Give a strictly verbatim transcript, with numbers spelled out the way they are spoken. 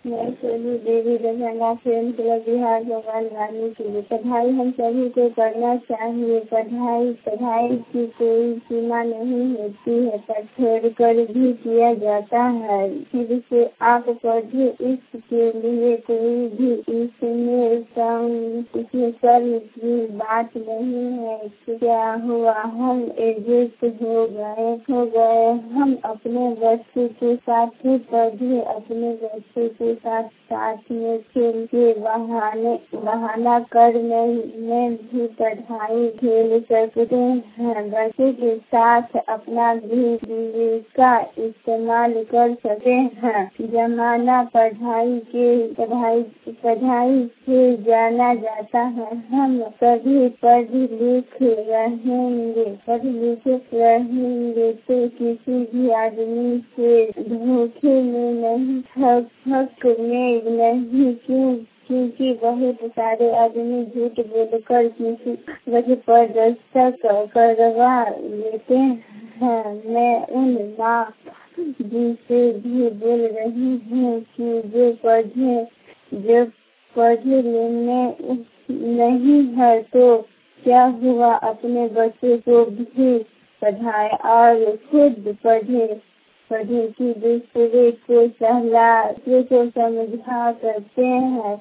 मैं सोनू देवी दरभंगा प्रेम क्लब बिहार भगवान वाणी के लिए। पढ़ाई हम सभी को करना चाहिए। पढ़ाई पढ़ाई की कोई सीमा नहीं होती है, पर छोड़कर भी किया जाता है। फिर से आप पढ़े, इसके लिए कोई भी इसमें कम इसमें शर्म की बात नहीं है। क्या हुआ, हम एडजस्ट हो गए हो गए हम अपने बच्चे के साथ पढ़े, अपने बच्चे के साथ साथ में खेल के बहाने बहाना कर में भी पढ़ाई खेल सकते हैं। बच्चे के साथ अपना भी का इस्तेमाल कर सकते हैं। जमाना पढ़ाई के पढ़ाई पढ़ाई से जाना जाता है। हम सभी पढ़ लिख रहेंगे पढ़ लिख रहेंगे तो किसी भी आदमी से धोखे में नहीं, ठग ठग में नहीं। क्यों क्योंकि बहुत सारे आदमी झूठ बोलकर किसी वजह पर दस्तक करवा लेते हैं। मैं उन माँ जी से भी बोल रही हूँ कि जो पढ़े जो पढ़े लेने नहीं है तो क्या हुआ, अपने बच्चे को भी पढ़ाए और खुद पढ़े पढ़े कि दूसरे को सहला को समझा करते हैं।